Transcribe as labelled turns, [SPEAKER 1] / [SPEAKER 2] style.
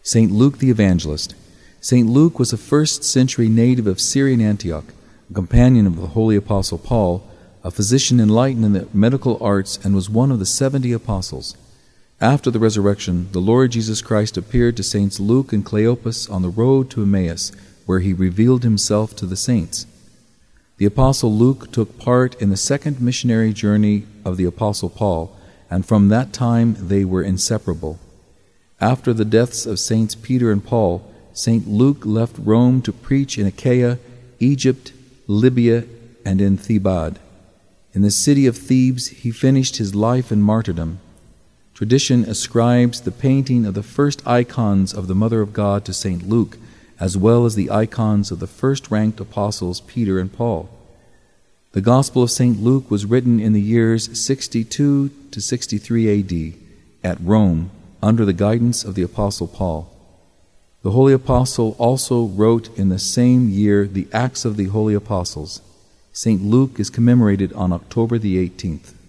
[SPEAKER 1] St. Luke the Evangelist. St. Luke was a first-century native of Syrian Antioch, a companion of the Holy Apostle Paul, a physician enlightened in the medical arts, and was one of the 70 apostles. After the resurrection, the Lord Jesus Christ appeared to Saints Luke and Cleopas on the road to Emmaus, where he revealed himself to the saints. The Apostle Luke took part in the second missionary journey of the Apostle Paul, and from that time they were inseparable. After the deaths of Saints Peter and Paul, St. Luke left Rome to preach in Achaia, Egypt, Libya, and in Thebaid. In the city of Thebes he finished his life in martyrdom. Tradition ascribes the painting of the first icons of the Mother of God to St. Luke, as well as the icons of the first-ranked apostles Peter and Paul. The Gospel of St. Luke was written in the years 62 to 63 A.D. at Rome under the guidance of the Apostle Paul. The Holy Apostle also wrote in the same year the Acts of the Holy Apostles. St. Luke is commemorated on October the 18th.